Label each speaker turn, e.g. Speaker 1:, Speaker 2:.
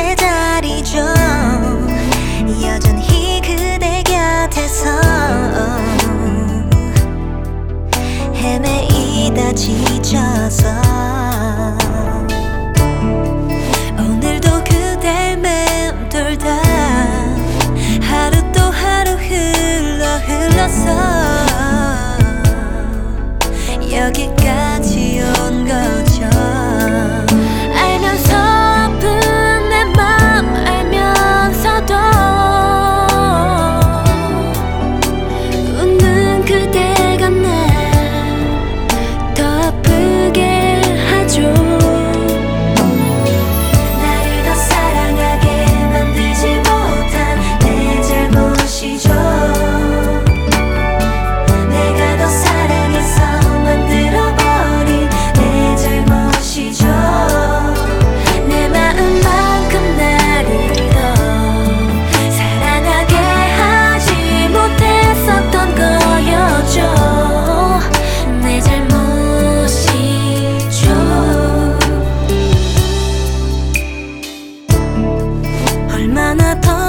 Speaker 1: 제자리죠. 여전히 그대 곁에서 헤매이다 지쳐서 오늘도 그댈 맴돌다 하루 또 하루 흘러서 여기까지 온 거죠. 알면서 아픈 내 맘 알면서도 웃는 그대가 날 더 아프게 하죠. 나를 더 사랑하게 만들지 못한 내 잘못이죠. 내가 더 사랑해서 만들어버린 내 잘못이죠. 내 마음만큼 나를 더 사랑하게 하지 못했었던 거였죠. 내 잘못이죠. 얼마나 더